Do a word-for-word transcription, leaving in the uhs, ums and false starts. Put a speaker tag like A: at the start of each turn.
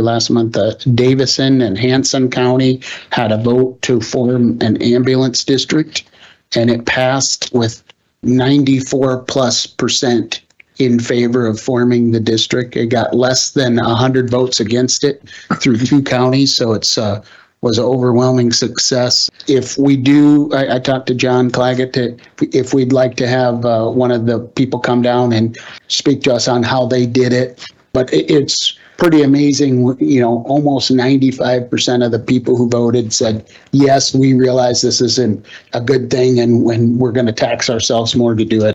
A: last month, uh, Davison and Hanson County had a vote to form an ambulance district, and it passed with ninety-four plus percent in favor of forming the district. It got less than one hundred votes against it through two counties, so it's uh, was an overwhelming success. If we do, I, I talked to John Claggett, to, if we'd like to have uh, one of the people come down and speak to us on how they did it. But it, it's pretty amazing, you know, almost ninety-five percent of the people who voted said, yes, we realize this isn't a good thing and when we're going to tax ourselves more to do it.